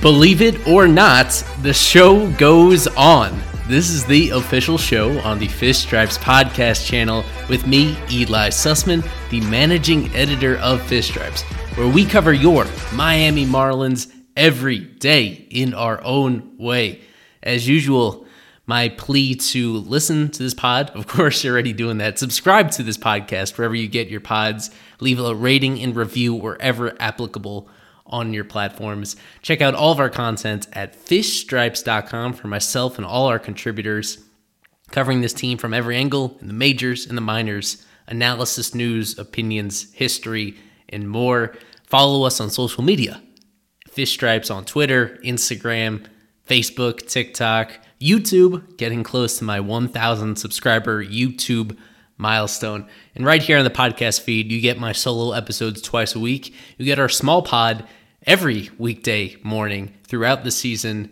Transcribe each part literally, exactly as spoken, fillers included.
Believe it or not, the show goes on. This is the official show on the Fish Stripes podcast channel with me, Eli Sussman, the managing editor of Fish Stripes, where we cover your Miami Marlins every day in our own way. As usual, my plea to listen to this pod, of course you're already doing that, subscribe to this podcast wherever you get your pods, leave a rating and review wherever applicable on your platforms. Check out all of our content at fish stripes dot com for myself and all our contributors, covering this team from every angle in the majors and the minors, analysis, news, opinions, history, and more. Follow us on social media. Fish Stripes on Twitter, Instagram, Facebook, TikTok, YouTube, getting close to my one thousand subscriber YouTube milestone. And right here on the podcast feed, you get my solo episodes twice a week. You get our small pod every weekday morning throughout the season.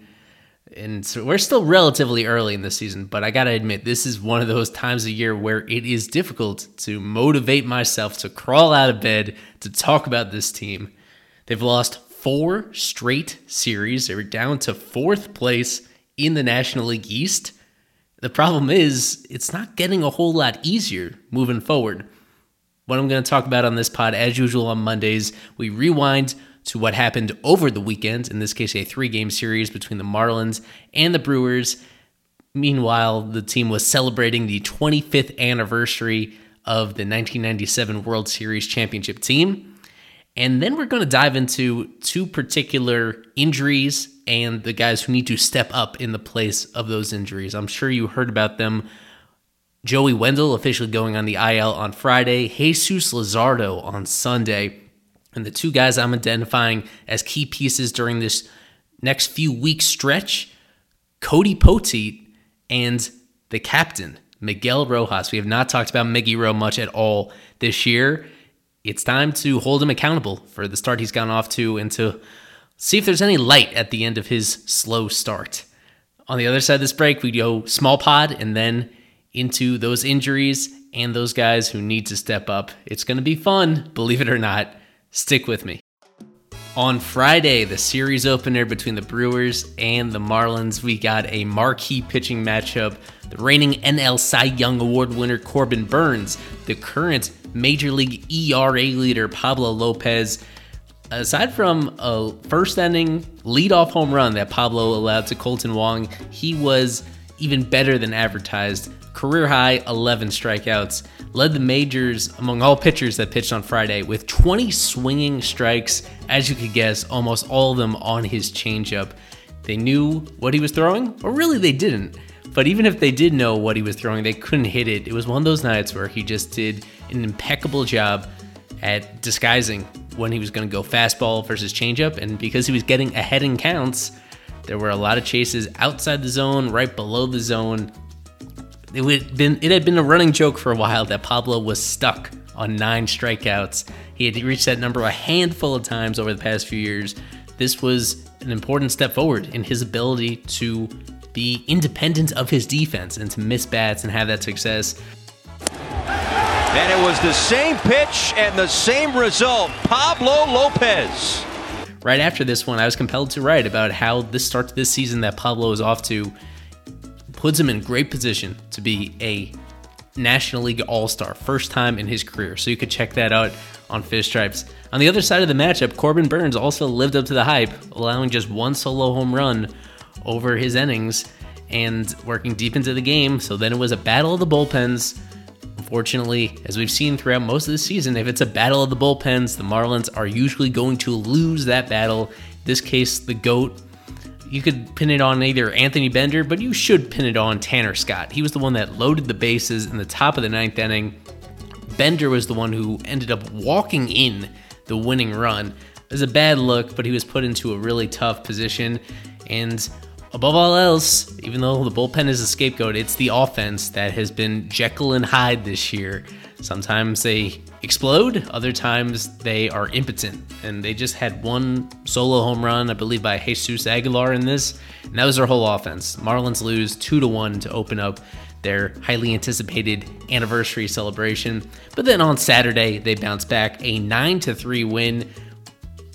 And so we're still relatively early in the season, but I got to admit, this is one of those times of year where it is difficult to motivate myself to crawl out of bed to talk about this team. They've lost four straight series. They were down to fourth place in the National League East. The problem is, it's not getting a whole lot easier moving forward. What I'm going to talk about on this pod, as usual on Mondays, we rewind to what happened over the weekend, in this case a three-game series between the Marlins and the Brewers. Meanwhile, the team was celebrating the twenty-fifth anniversary of the nineteen ninety-seven World Series championship team. And then we're going to dive into two particular injuries and the guys who need to step up in the place of those injuries. I'm sure you heard about them. Joey Wendle officially going on the I L on Friday, Jesus Luzardo on Sunday. And the two guys I'm identifying as key pieces during this next few weeks stretch, Cody Poteet and the captain, Miguel Rojas. We have not talked about Miggy Rowe much at all this year. It's time to hold him accountable for the start he's gone off to and to see if there's any light at the end of his slow start. On the other side of this break, we go small pod and then into those injuries and those guys who need to step up. It's going to be fun, believe it or not. Stick with me. On Friday, the series opener between the Brewers and the Marlins, we got a marquee pitching matchup. The reigning N L Cy Young Award winner Corbin Burnes, the current Major League E R A leader Pablo Lopez. Aside from a first inning leadoff home run that Pablo allowed to Colton Wong, he was even better than advertised. Career high eleven strikeouts. Led the majors among all pitchers that pitched on Friday with twenty swinging strikes. As you could guess, almost all of them on his changeup. They knew what he was throwing, or really they didn't. But even if they did know what he was throwing, they couldn't hit it. It was one of those nights where he just did an impeccable job at disguising when he was going to go fastball versus changeup. And because he was getting ahead in counts, there were a lot of chases outside the zone, right below the zone. It, would been, it had been a running joke for a while that Pablo was stuck on nine strikeouts. He had reached that number a handful of times over the past few years. This was an important step forward in his ability to be independent of his defense and to miss bats and have that success. And it was the same pitch and the same result. Pablo Lopez. Right after this one, I was compelled to write about how this start to this season that Pablo is off to puts him in great position to be a National League All-Star, first time in his career. So you could check that out on Fish Stripes. On the other side of the matchup, Corbin Burnes also lived up to the hype, allowing just one solo home run over his innings and working deep into the game. So then it was a battle of the bullpens. Unfortunately, as we've seen throughout most of the season, if it's a battle of the bullpens, the Marlins are usually going to lose that battle. In this case, the GOAT. You could pin it on either Anthony Bender, but you should pin it on Tanner Scott. He was the one that loaded the bases in the top of the ninth inning. Bender was the one who ended up walking in the winning run. It was a bad look, but he was put into a really tough position. And above all else, even though the bullpen is a scapegoat, it's the offense that has been Jekyll and Hyde this year. Sometimes they explode, other times they are impotent. And they just had one solo home run, I believe, by Jesus Aguilar in this, and that was their whole offense. Marlins lose two to one to open up their highly anticipated anniversary celebration. But then on Saturday, they bounce back a nine to three win.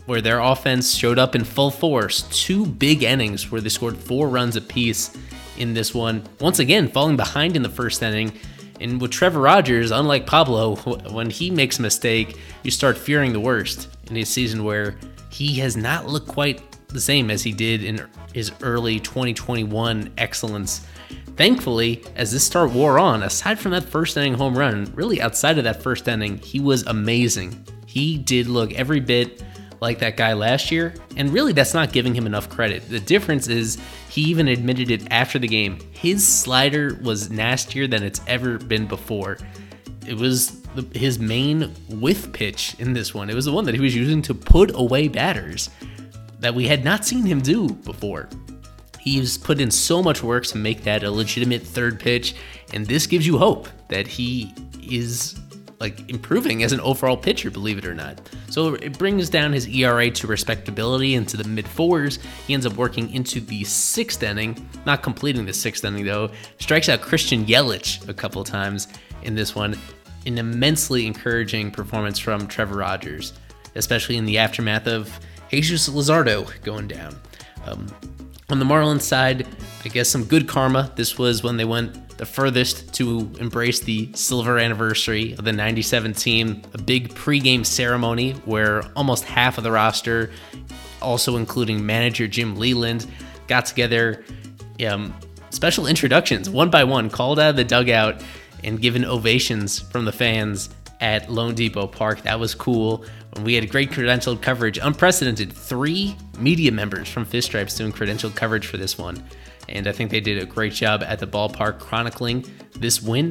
where their offense showed up in full force. Two big innings where they scored four runs apiece in this one. Once again, falling behind in the first inning. And with Trevor Rogers, unlike Pablo, when he makes a mistake, you start fearing the worst in a season where he has not looked quite the same as he did in his early twenty twenty-one excellence. Thankfully, as this start wore on, aside from that first inning home run, really outside of that first inning, he was amazing. He did look every bit like that guy last year, and really that's not giving him enough credit. The difference is he even admitted it after the game. His slider was nastier than it's ever been before. It was the, his main whiff pitch in this one. It was the one that he was using to put away batters that we had not seen him do before. He's put in so much work to make that a legitimate third pitch, and this gives you hope that he is like improving as an overall pitcher, believe it or not. So it brings down his E R A to respectability into the mid fours. He ends up working into the sixth inning, not completing the sixth inning though. Strikes out Christian Yelich a couple of times in this one. An immensely encouraging performance from Trevor Rogers, especially in the aftermath of Jesus Luzardo going down. Um, on the Marlins side, I guess some good karma. This was when they went the furthest to embrace the silver anniversary of the ninety-seven team, a big pregame ceremony where almost half of the roster, also including manager Jim Leland, got together, um, special introductions, one by one, called out of the dugout and given ovations from the fans at Lone Depot Park. That was cool. And we had great credentialed coverage, unprecedented, three media members from Fish Stripes doing credentialed coverage for this one. And I think they did a great job at the ballpark chronicling this win.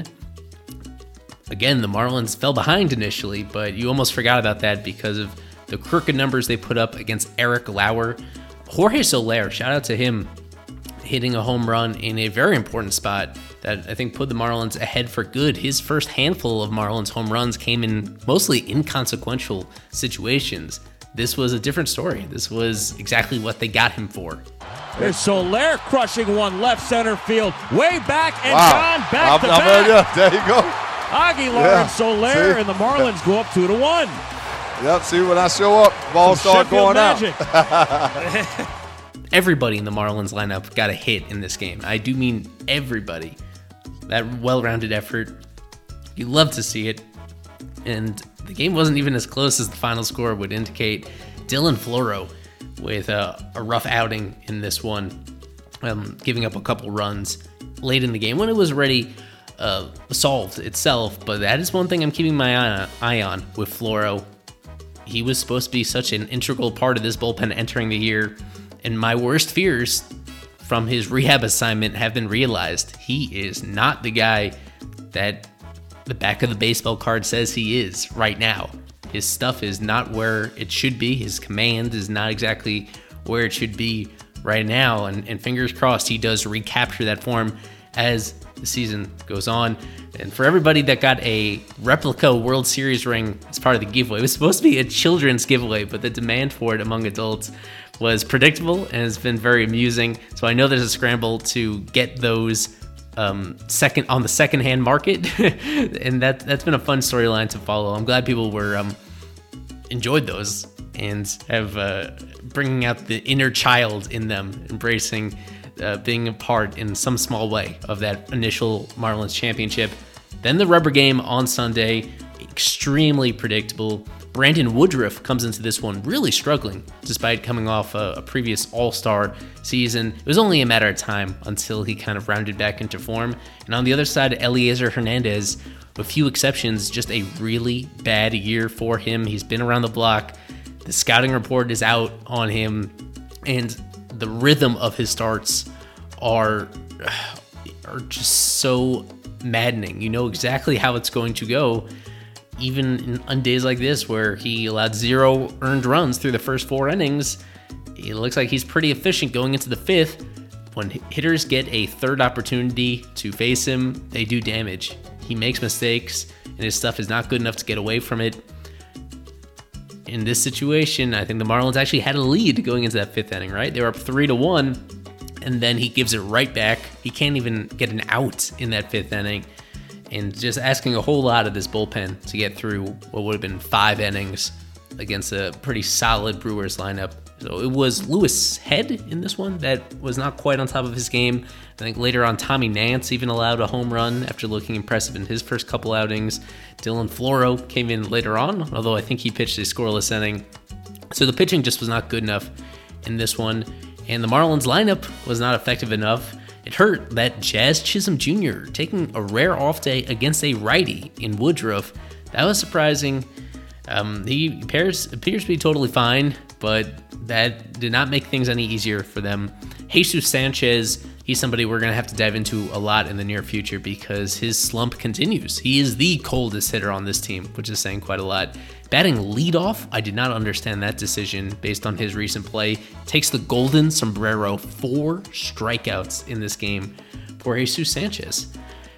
Again, the Marlins fell behind initially, but you almost forgot about that because of the crooked numbers they put up against Eric Lauer. Jorge Soler, shout out to him, hitting a home run in a very important spot that I think put the Marlins ahead for good. His first handful of Marlins home runs came in mostly inconsequential situations. This was a different story. This was exactly what they got him for. There's Soler crushing one left center field, way back, and wow. John back I'm, to I'm back. yeah, there you go. Aguilar yeah. and Soler, see? and the Marlins go up two to one. Yep, see, when I show up, balls Some start Sheffield going magic. out. Everybody in the Marlins lineup got a hit in this game. I do mean everybody. That well-rounded effort, you love to see it. And the game wasn't even as close as the final score would indicate. Dylan Floro with a, a rough outing in this one, um, giving up a couple runs late in the game when it was already uh, solved itself. But that is one thing I'm keeping my eye, eye on with Floro. He was supposed to be such an integral part of this bullpen entering the year, and my worst fears from his rehab assignment have been realized. He is not the guy that the back of the baseball card says he is right now. His stuff is not where it should be. His command is not exactly where it should be right now. And, and fingers crossed he does recapture that form as the season goes on. And for everybody that got a replica World Series ring as part of the giveaway, it was supposed to be a children's giveaway, but the demand for it among adults was predictable and has been very amusing. So I know there's a scramble to get those um, second on the secondhand market, and that that's been a fun storyline to follow. I'm glad people were um, enjoyed those and have uh, bringing out the inner child in them, embracing uh, being a part in some small way of that initial Marlins championship. Then the rubber game on Sunday, extremely predictable. Brandon Woodruff comes into this one really struggling, despite coming off a, a previous All-Star season. It was only a matter of time until he kind of rounded back into form. And on the other side, Eliezer Hernandez, with few exceptions, just a really bad year for him. He's been around the block. The scouting report is out on him, and the rhythm of his starts are, are just so maddening. You know exactly how it's going to go. Even in, on days like this where he allowed zero earned runs through the first four innings, it looks like he's pretty efficient going into the fifth. When hitters get a third opportunity to face him, they do damage. He makes mistakes, and his stuff is not good enough to get away from it. In this situation, I think the Marlins actually had a lead going into that fifth inning, right? They were up three to one, and then he gives it right back. He can't even get an out in that fifth inning. And just asking a whole lot of this bullpen to get through what would have been five innings against a pretty solid Brewers lineup. So it was Lewis Head in this one that was not quite on top of his game. I think later on, Tommy Nance even allowed a home run after looking impressive in his first couple outings. Dylan Floro came in later on, although I think he pitched a scoreless inning. So the pitching just was not good enough in this one, and the Marlins lineup was not effective enough. It hurt that Jazz Chisholm Junior taking a rare off day against a righty in Woodruff. That was surprising. Um, he appears, appears to be totally fine, but that did not make things any easier for them. Jesus Sanchez, he's somebody we're going to have to dive into a lot in the near future because his slump continues. He is the coldest hitter on this team, which is saying quite a lot. Batting leadoff, I did not understand that decision based on his recent play. Takes the golden sombrero, four strikeouts in this game for Jesus Sanchez.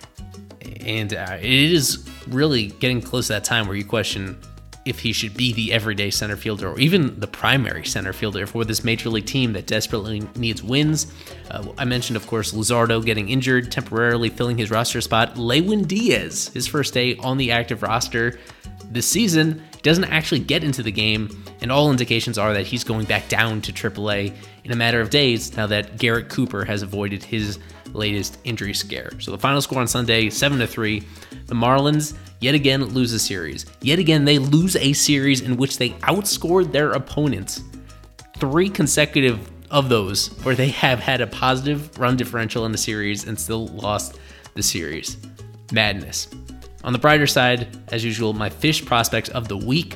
And uh, it is really getting close to that time where you question if he should be the everyday center fielder or even the primary center fielder for this major league team that desperately needs wins. Uh, I mentioned, of course, Luzardo getting injured, temporarily filling his roster spot. Lewin Diaz, his first day on the active roster this season, doesn't actually get into the game, and all indications are that he's going back down to triple A in a matter of days now that Garrett Cooper has avoided his latest injury scare. So the final score on Sunday, seven to three. The Marlins yet again lose a series. Yet again, they lose a series in which they outscored their opponents. Three consecutive of those where they have had a positive run differential in the series and still lost the series. Madness. On the brighter side, as usual, my Fish prospects of the week.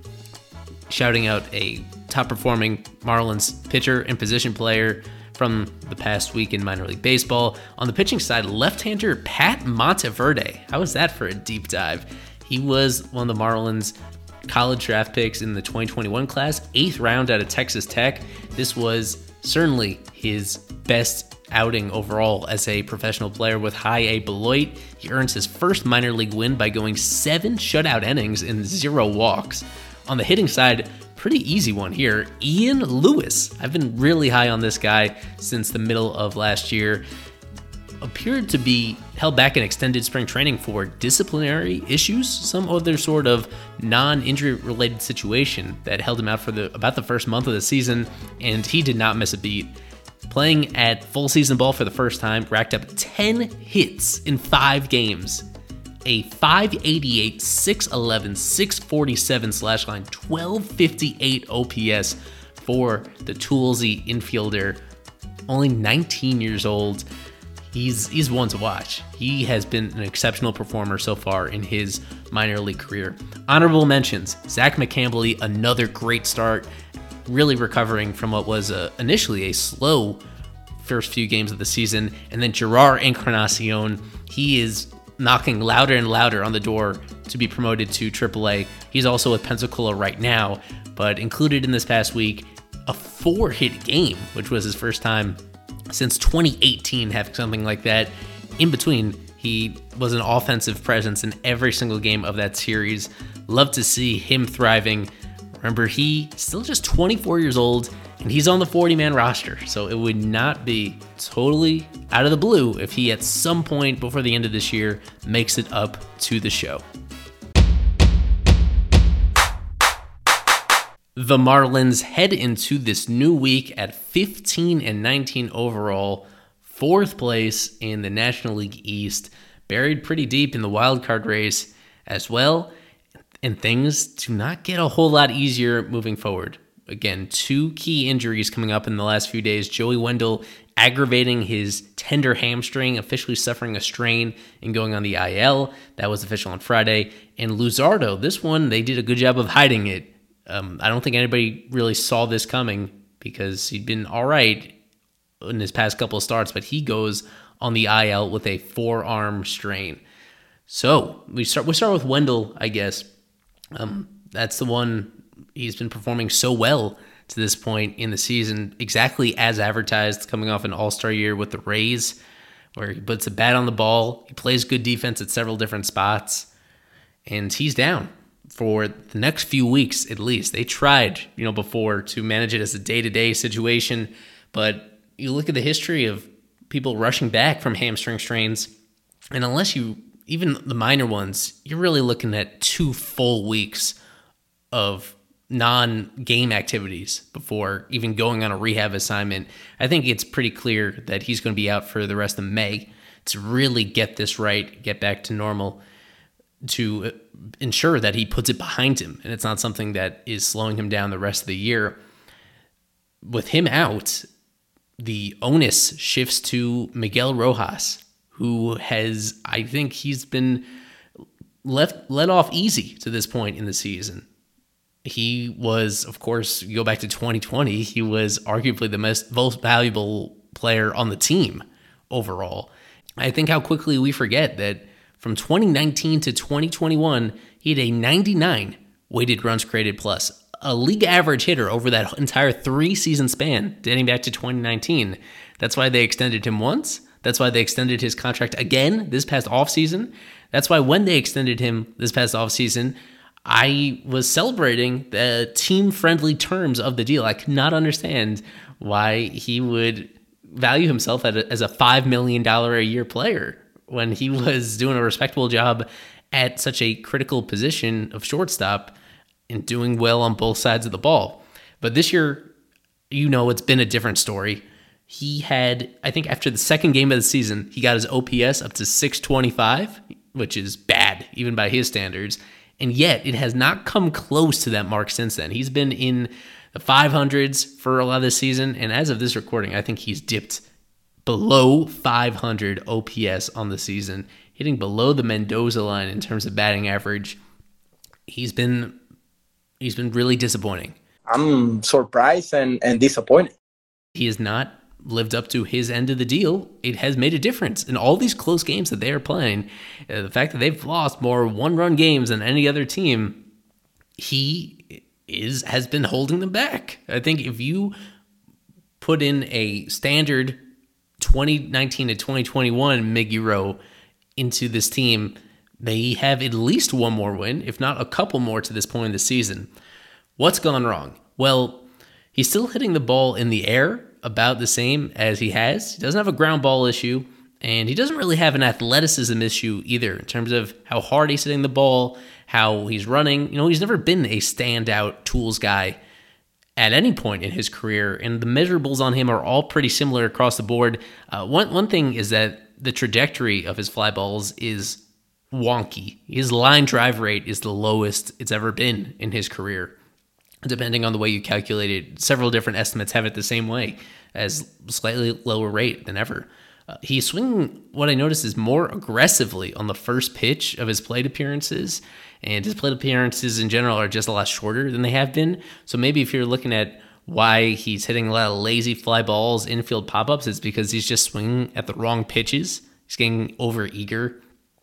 Shouting out a top-performing Marlins pitcher and position player from the past week in minor league baseball. On the pitching side, left-hander Pat Monteverde. How was that for a deep dive? He was one of the Marlins college draft picks in the twenty twenty-one class, eighth round out of Texas Tech. This was certainly his best outing overall as a professional player with high A Beloit. He earns his first minor league win by going seven shutout innings and zero walks. On the hitting side, pretty easy one here. Ian Lewis. I've been really high on this guy since the middle of last year. Appeared to be held back in extended spring training for disciplinary issues, some other sort of non-injury related situation that held him out for the about the first month of the season, and he did not miss a beat. Playing at full season ball for the first time, racked up ten hits in five games. A five eighty-eight, six eleven, six forty-seven slash line, twelve fifty-eight O P S for the toolsy infielder. Only nineteen years old. He's he's one to watch. He has been an exceptional performer so far in his minor league career. Honorable mentions: Zach McCambley, another great start, really recovering from what was a, initially a slow first few games of the season. And then Gerard Encarnacion, he is knocking louder and louder on the door to be promoted to triple A. He's also with Pensacola right now, but included in this past week, a four-hit game, which was his first time since twenty eighteen having something like that. In between, he was an offensive presence in every single game of that series. Love to see him thriving. Remember, he still just twenty-four years old, and he's on the forty-man roster, so it would not be totally out of the blue if he at some point before the end of this year makes it up to the show. The Marlins head into this new week at fifteen and nineteen overall, fourth place in the National League East, buried pretty deep in the wild card race as well, and things do not get a whole lot easier moving forward. Again, two key injuries coming up in the last few days. Joey Wendell aggravating his tender hamstring, officially suffering a strain and going on the I L. That was official on Friday. And Luzardo, this one, they did a good job of hiding it. Um, I don't think anybody really saw this coming because he'd been all right in his past couple of starts, but he goes on the I L with a forearm strain. So we start we start with Wendell, I guess. Um, that's the one. He's been performing so well to this point in the season, exactly as advertised, coming off an all-star year with the Rays, where he puts a bat on the ball, he plays good defense at several different spots, and he's down for the next few weeks at least. They tried, you know, before to manage it as a day-to-day situation, but you look at the history of people rushing back from hamstring strains, and unless you, even the minor ones, you're really looking at two full weeks of non-game activities before even going on a rehab assignment. I think it's pretty clear that he's going to be out for the rest of May to really get this right, get back to normal, to ensure that he puts it behind him and it's not something that is slowing him down the rest of the year. With him out, the onus shifts to Miguel Rojas, who has, I think he's been left let off easy to this point in the season. He was, of course, you go back to twenty twenty, he was arguably the most, most valuable player on the team overall. I think how quickly we forget that from twenty nineteen to twenty twenty-one, he had a ninety-nine weighted runs created plus, a league average hitter over that entire three-season span dating back to twenty nineteen. That's why they extended him once. That's why they extended his contract again this past offseason. That's why when they extended him this past offseason, I was celebrating the team-friendly terms of the deal. I could not understand why he would value himself as a five million dollars a year player when he was doing a respectable job at such a critical position of shortstop and doing well on both sides of the ball. But this year, you know, it's been a different story. He had, I think after the second game of the season, he got his O P S up to six twenty-five, which is bad, even by his standards. And yet, it has not come close to that mark since then. He's been in the five hundreds for a lot of this season, and as of this recording, I think he's dipped below five hundred O P S on the season, hitting below the Mendoza line in terms of batting average. He's been he's been really disappointing. I'm surprised and, and disappointed. He has not lived up to his end of the deal. It has made a difference in all these close games that they are playing. Uh, the fact that they've lost more one-run games than any other team, he is has been holding them back. I think if you put in a standard twenty nineteen to twenty twenty-one Miggy Rowe into this team, they have at least one more win, if not a couple more to this point in the season. What's gone wrong? Well, he's still hitting the ball in the air about the same as he has. He doesn't have a ground ball issue, and he doesn't really have an athleticism issue either in terms of how hard he's hitting the ball, how he's running. You know, he's never been a standout tools guy at any point in his career, and the measurables on him are all pretty similar across the board. Uh, one one thing is that the trajectory of his fly balls is wonky. His line drive rate is the lowest it's ever been in his career. Depending on the way you calculate it, several different estimates have it the same way, as slightly lower rate than ever. Uh, he's swinging, what I noticed is more aggressively on the first pitch of his plate appearances, and his plate appearances in general are just a lot shorter than they have been. So maybe if you're looking at why he's hitting a lot of lazy fly balls, infield pop-ups, it's because he's just swinging at the wrong pitches. He's getting over-eager.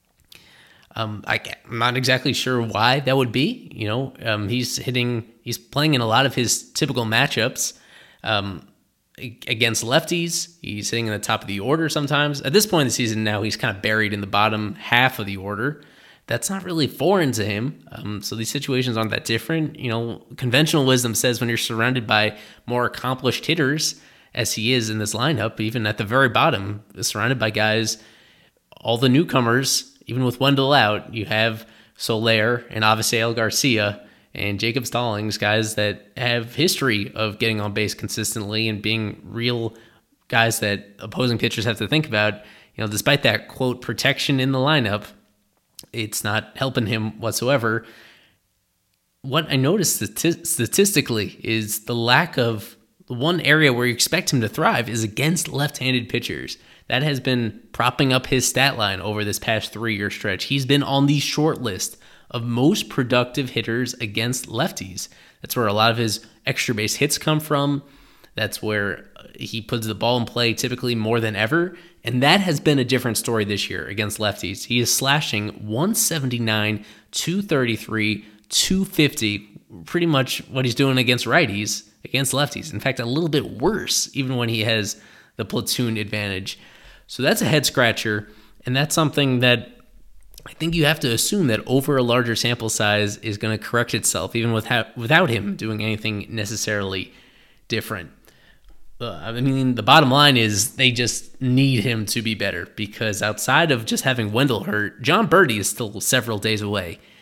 Um, I, I'm not exactly sure why that would be. You know, um, he's hitting, he's playing in a lot of his typical matchups um, against lefties. He's hitting in the top of the order sometimes. At this point in the season now, he's kind of buried in the bottom half of the order. That's not really foreign to him. Um, so these situations aren't that different. You know, conventional wisdom says when you're surrounded by more accomplished hitters, as he is in this lineup, even at the very bottom, surrounded by guys, all the newcomers. Even with Wendell out, you have Soler and Avisail Garcia and Jacob Stallings, guys that have history of getting on base consistently and being real guys that opposing pitchers have to think about. You know, despite that, quote, protection in the lineup, it's not helping him whatsoever. What I noticed stati- statistically is the lack of the one area where you expect him to thrive is against left-handed pitchers. That has been propping up his stat line over this past three-year stretch. He's been on the short list of most productive hitters against lefties. That's where a lot of his extra base hits come from. That's where he puts the ball in play typically more than ever. And that has been a different story this year against lefties. He is slashing one seventy-nine, two thirty-three, two fifty, pretty much what he's doing against righties, against lefties. In fact, a little bit worse, even when he has the platoon advantage. So that's a head scratcher, and that's something that I think you have to assume that over a larger sample size is going to correct itself, even without without him doing anything necessarily different. Uh, I mean, the bottom line is they just need him to be better, because outside of just having Wendell hurt, John Birdie is still several days away.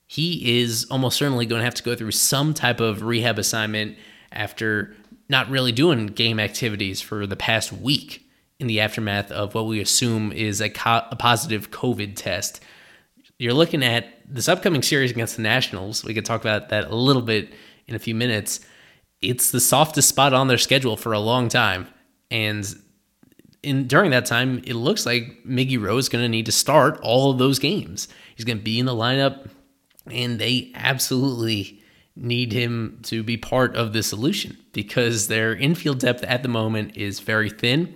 he is almost certainly going to have to go through some type of rehab assignment after not really doing game activities for the past week in the aftermath of what we assume is a, co- a positive COVID test. You're looking at this upcoming series against the Nationals. We could talk about that a little bit in a few minutes. It's the softest spot on their schedule for a long time. And in during that time, it looks like Miggy Rowe is going to need to start all of those games. He's going to be in the lineup, and they absolutely need him to be part of the solution because their infield depth at the moment is very thin.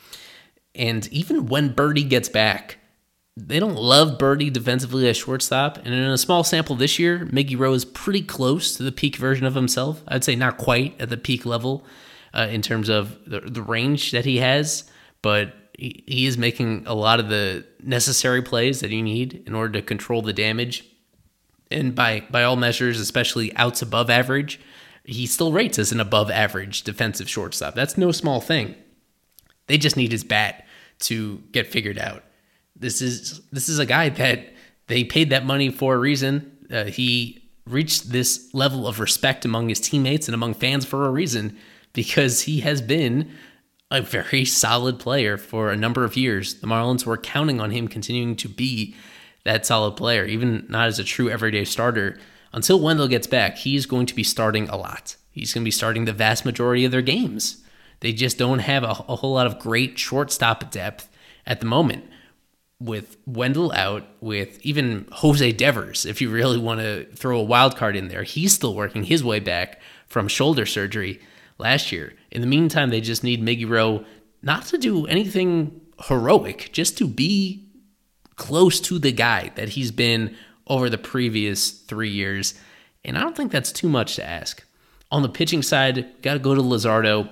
And even when Birdie gets back, they don't love Birdie defensively as shortstop. And in a small sample this year, Miggy Rowe is pretty close to the peak version of himself. I'd say not quite at the peak level uh, in terms of the, the range that he has, but he, he is making a lot of the necessary plays that you need in order to control the damage. And by, by all measures, especially outs above average, he still rates as an above average defensive shortstop. That's no small thing. They just need his bat to get figured out. This is this is a guy that they paid that money for a reason. Uh, he reached this level of respect among his teammates and among fans for a reason, because he has been a very solid player for a number of years. The Marlins were counting on him continuing to be that solid player, even not as a true everyday starter. Until Wendell gets back, he's going to be starting a lot. He's going to be starting the vast majority of their games. They just don't have a, a whole lot of great shortstop depth at the moment. With Wendell out, with even Jose Devers, if you really want to throw a wild card in there, he's still working his way back from shoulder surgery last year. In the meantime, they just need Miggy Rowe not to do anything heroic, just to be close to the guy that he's been over the previous three years. And I don't think that's too much to ask. On the pitching side, got to go to Luzardo.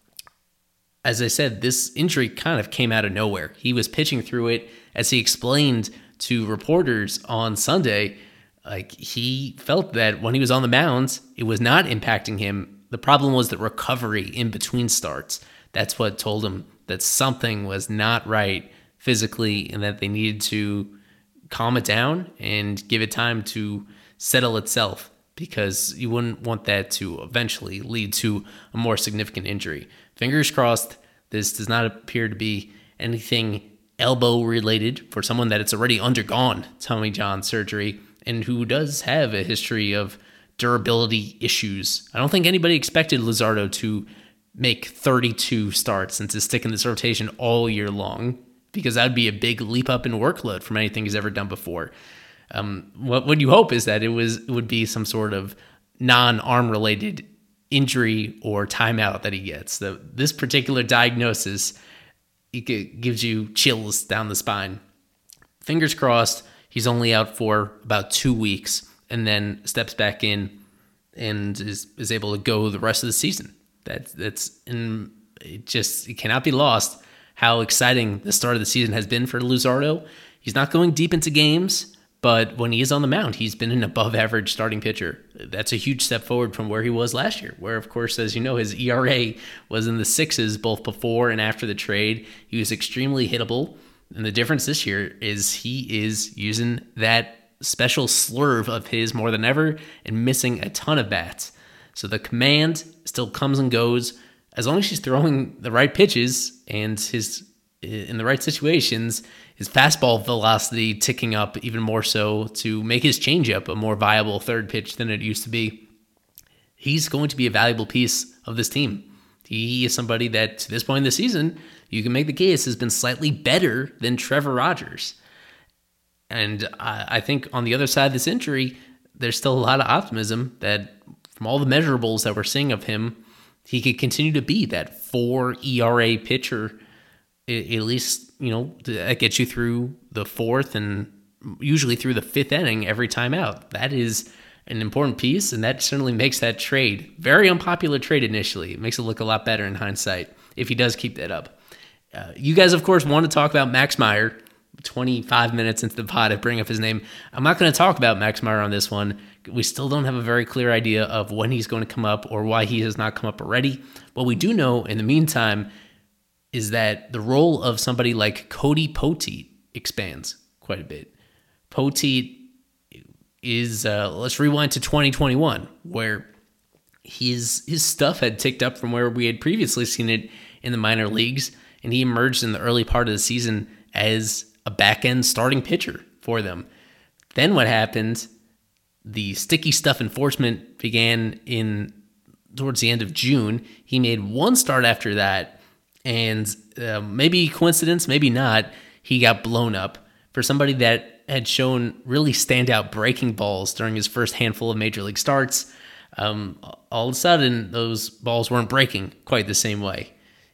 As I said, this injury kind of came out of nowhere. He was pitching through it. As he explained to reporters on Sunday, like he felt that when he was on the mound, it was not impacting him. The problem was the recovery in between starts. That's what told him that something was not right physically and that they needed to calm it down and give it time to settle itself, because you wouldn't want that to eventually lead to a more significant injury. Fingers crossed, this does not appear to be anything elbow related for someone that it's already undergone Tommy John surgery and who does have a history of durability issues. I don't think anybody expected Luzardo to make thirty-two starts and to stick in this rotation all year long, because that would be a big leap up in workload from anything he's ever done before. Um, what what you hope is that it was it would be some sort of non-arm related injury or timeout that he gets. The, this particular diagnosis, it gives you chills down the spine. Fingers crossed, he's only out for about two weeks and then steps back in and is, is able to go the rest of the season. That, that's in, it just it cannot be lost how exciting the start of the season has been for Luzardo. He's not going deep into games, but when he is on the mound, he's been an above-average starting pitcher. That's a huge step forward from where he was last year, where, of course, as you know, his E R A was in the sixes both before and after the trade. He was extremely hittable, and the difference this year is he is using that special slurve of his more than ever and missing a ton of bats. So the command still comes and goes. As long as he's throwing the right pitches and his in the right situations, his fastball velocity ticking up even more so to make his changeup a more viable third pitch than it used to be, he's going to be a valuable piece of this team. He is somebody that, to this point in the season, you can make the case has been slightly better than Trevor Rogers. And I, I think on the other side of this injury, there's still a lot of optimism that from all the measurables that we're seeing of him, he could continue to be that four E R A pitcher, at least, you know, that gets you through the fourth and usually through the fifth inning every time out. That is an important piece, and that certainly makes that trade, very unpopular trade initially, it makes it look a lot better in hindsight if he does keep that up. Uh, you guys, of course, want to talk about Max Meyer. twenty-five minutes into the pod, I bring up his name. I'm not going to talk about Max Meyer on this one. We still don't have a very clear idea of when he's going to come up or why he has not come up already. What we do know in the meantime is that the role of somebody like Cody Poteet expands quite a bit. Poteet is uh, let's rewind to twenty twenty-one, where his his stuff had ticked up from where we had previously seen it in the minor leagues, and he emerged in the early part of the season as a back-end starting pitcher for them. Then what happened? The sticky stuff enforcement began in towards the end of June. He made one start after that, and uh, maybe coincidence, maybe not, he got blown up. For somebody that had shown really standout breaking balls during his first handful of major league starts, um, all of a sudden those balls weren't breaking quite the same way.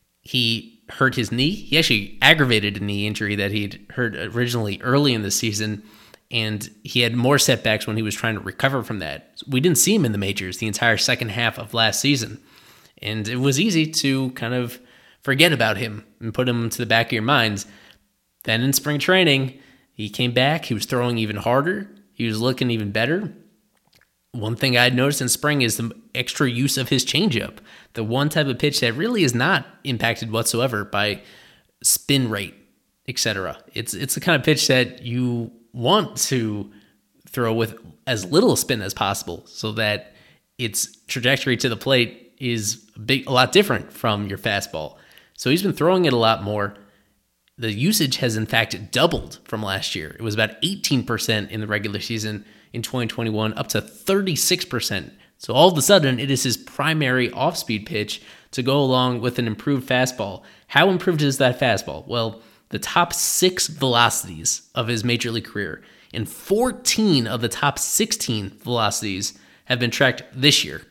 He hurt his knee. He actually aggravated a knee injury that he'd hurt originally early in the season, and he had more setbacks when he was trying to recover from that. We didn't see him in the majors the entire second half of last season, and it was easy to kind of forget about him and put him to the back of your minds. Then in spring training, he came back. He was throwing even harder. He was looking even better. One thing I'd noticed in spring is the extra use of his changeup, the one type of pitch that really is not impacted whatsoever by spin rate, et cetera. It's it's the kind of pitch that you want to throw with as little spin as possible, so that its trajectory to the plate is a big, a lot different from your fastball. So he's been throwing it a lot more. The usage has in fact doubled from last year. It was about eighteen percent in the regular season in twenty twenty-one, up to thirty-six percent. So all of a sudden, it is his primary off-speed pitch to go along with an improved fastball. How improved is that fastball? Well, the top six velocities of his major league career, and fourteen of the top sixteen velocities have been tracked this year.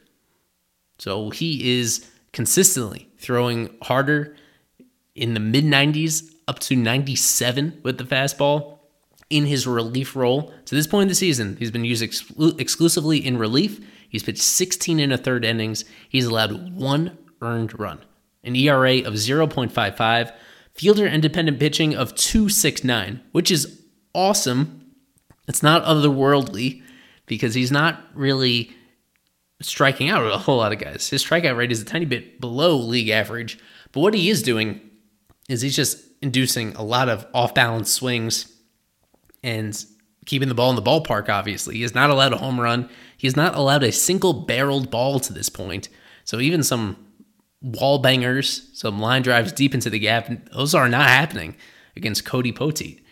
So he is consistently throwing harder in the mid nineties, up to ninety-seven with the fastball in his relief role. To this point in the season, he's been used exclu- exclusively in relief. He's pitched sixteen and a third innings. He's allowed one earned run, an E R A of zero point five five, fielder independent pitching of two point six nine, which is awesome. It's not otherworldly because he's not really striking out a whole lot of guys. His strikeout rate is a tiny bit below league average, but what he is doing is he's just inducing a lot of off-balance swings and keeping the ball in the ballpark, obviously. He is not allowed a home run. He is not allowed a single-barreled ball to this point. So even some wall bangers, some line drives deep into the gap, those are not happening against Cody Poteet.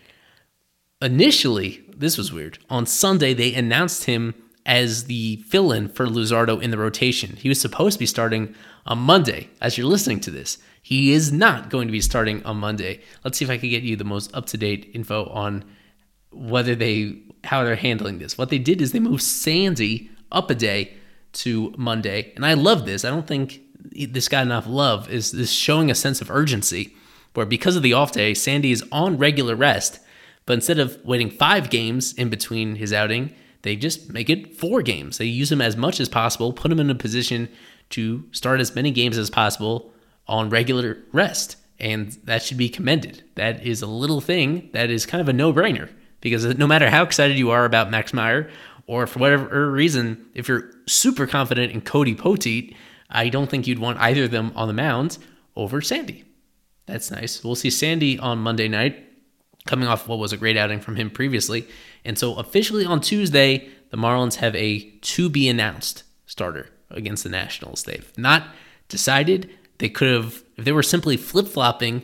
Initially, this was weird. On Sunday, they announced him as the fill-in for Luzardo in the rotation. He was supposed to be starting on Monday. As you're listening to this, he is not going to be starting on Monday. Let's see if I can get you the most up-to-date info on whether they, how they're handling this. What they did is they moved Sandy up a day to Monday, and I love this. I don't think this got enough love. Is this showing a sense of urgency, where because of the off day, Sandy is on regular rest, but instead of waiting five games in between his outing, they just make it four games. They use him as much as possible, put him in a position to start as many games as possible on regular rest, and that should be commended. That is a little thing that is kind of a no-brainer, because no matter how excited you are about Max Meyer, or for whatever reason, if you're super confident in Cody Poteet, I don't think you'd want either of them on the mound over Sandy. That's nice. We'll see Sandy on Monday night, coming off what was a great outing from him previously. And so officially on Tuesday, the Marlins have a to-be-announced starter against the Nationals. They've not decided. They could have, if they were simply flip-flopping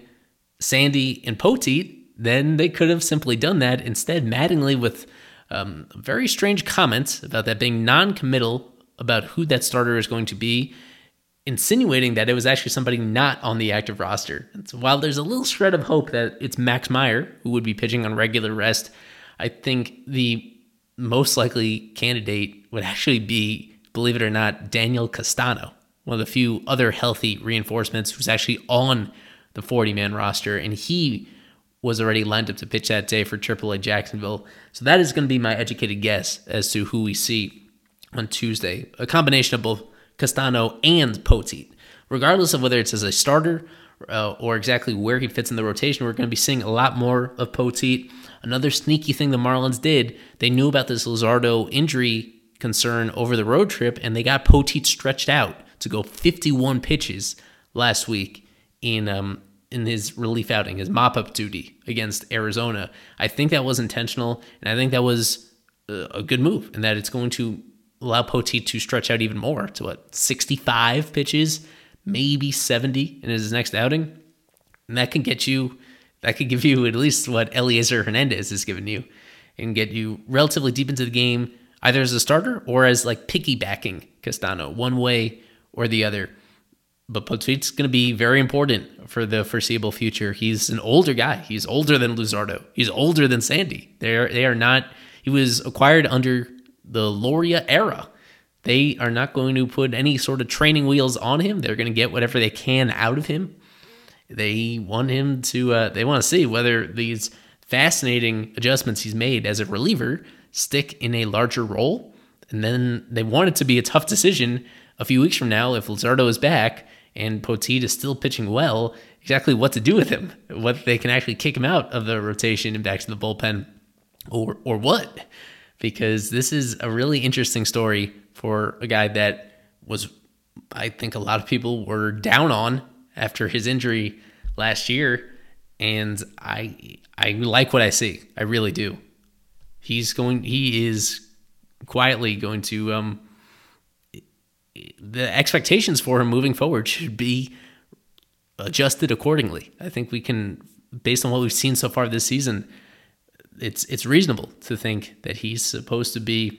Sandy and Poteet, then they could have simply done that. Instead, Mattingly, with um, very strange comments about that being non-committal about who that starter is going to be, insinuating that it was actually somebody not on the active roster. And so while there's a little shred of hope that it's Max Meyer who would be pitching on regular rest, I think the most likely candidate would actually be, believe it or not, Daniel Castano, one of the few other healthy reinforcements who's actually on the forty-man roster, and he was already lined up to pitch that day for triple A Jacksonville. So that is going to be my educated guess as to who we see on Tuesday. A combination of both Castano and Poteet. Regardless of whether it's as a starter uh, or exactly where he fits in the rotation, we're going to be seeing a lot more of Poteet. Another sneaky thing the Marlins did, they knew about this Luzardo injury concern over the road trip, and they got Poteet stretched out to go fifty-one pitches last week in um, in his relief outing, his mop-up duty against Arizona. I think that was intentional, and I think that was a good move, and that it's going to allow Poteet to stretch out even more to what, sixty-five pitches, maybe seventy in his next outing. And that can get you, that could give you at least what Eliezer Hernandez has given you and get you relatively deep into the game, either as a starter or as like piggybacking Castano, one way or the other. But Poteet's going to be very important for the foreseeable future. He's an older guy. He's older than Luzardo. He's older than Sandy. They are, they are not, he was acquired under the Loria era. They are not going to put any sort of training wheels on him. They're going to get whatever they can out of him. They want him to, uh, they want to see whether these fascinating adjustments he's made as a reliever stick in a larger role. And then they want it to be a tough decision a few weeks from now if Luzardo is back and Poteet is still pitching well, exactly what to do with him, whether they can actually kick him out of the rotation and back to the bullpen or or what. Because this is a really interesting story for a guy that was, I think a lot of people were down on after his injury last year. And I I like what I see. I really do. He's going, he is quietly going to, um, the expectations for him moving forward should be adjusted accordingly. I think we can, based on what we've seen so far this season, it's it's reasonable to think that he's supposed to be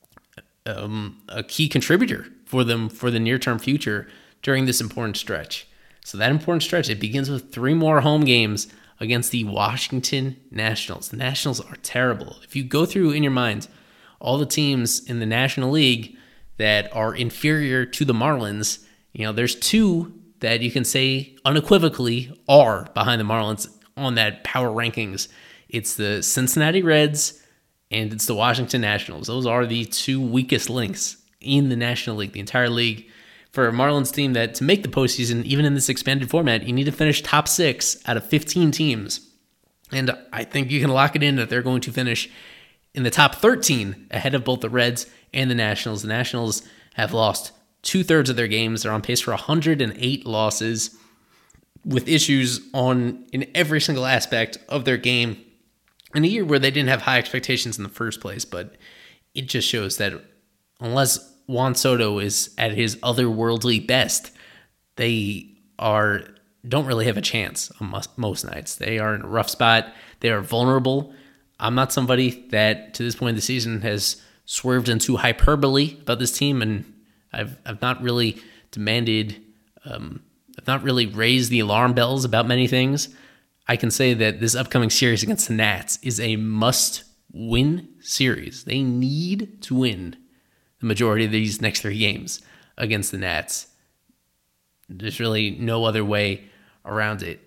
um, a key contributor for them for the near-term future during this important stretch. So that important stretch, it begins with three more home games against the Washington Nationals. The Nationals are terrible. If you go through in your mind all the teams in the National League that are inferior to the Marlins, you know, there's two that you can say unequivocally are behind the Marlins on that power rankings. It's the Cincinnati Reds and it's the Washington Nationals. Those are the two weakest links in the National League, the entire league. For a Marlins team that to make the postseason, even in this expanded format, you need to finish top six out of fifteen teams. And I think you can lock it in that they're going to finish in the top thirteen ahead of both the Reds and the Nationals. The Nationals have lost two-thirds of their games. They're on pace for one hundred eight losses with issues on in every single aspect of their game in a year where they didn't have high expectations in the first place. But it just shows that unless Juan Soto is at his otherworldly best, they are don't really have a chance on most, most nights. They are in a rough spot. They are vulnerable. I'm not somebody that, to this point in the season, has swerved into hyperbole about this team, and I've I've not really demanded, um, I've not really raised the alarm bells about many things. I can say that this upcoming series against the Nats is a must-win series. They need to win the majority of these next three games against the Nats. There's really no other way around it.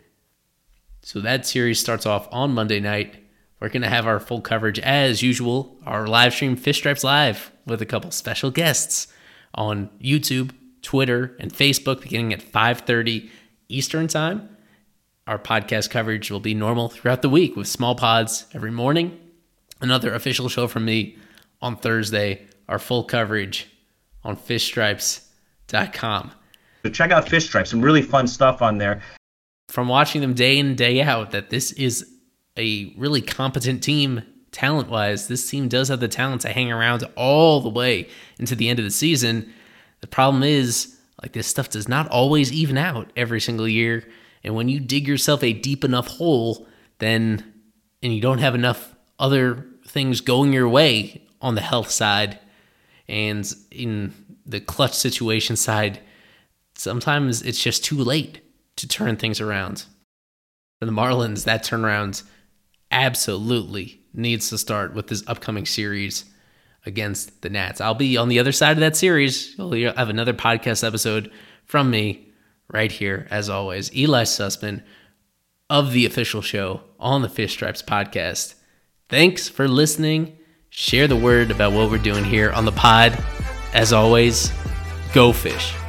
So that series starts off on Monday night. We're going to have our full coverage as usual, our live stream Fish Stripes Live with a couple special guests on YouTube, Twitter, and Facebook beginning at five thirty Eastern Time. Our podcast coverage will be normal throughout the week with small pods every morning. Another official show from me on Thursday. Our full coverage on fish stripes dot com. So check out Fish Stripes, some really fun stuff on there. From watching them day in, day out, that this is a really competent team talent-wise. This team does have the talent to hang around all the way into the end of the season. The problem is, like, this stuff does not always even out every single year. And when you dig yourself a deep enough hole, then, and you don't have enough other things going your way on the health side and in the clutch situation side, sometimes it's just too late to turn things around. For the Marlins, that turnaround absolutely needs to start with this upcoming series against the Nats. I'll be on the other side of that series. You'll have another podcast episode from me right here, as always. Eli Sussman of The Official Show on the Fish Stripes podcast. Thanks for listening. Share the word about what we're doing here on the pod. As always, go fish.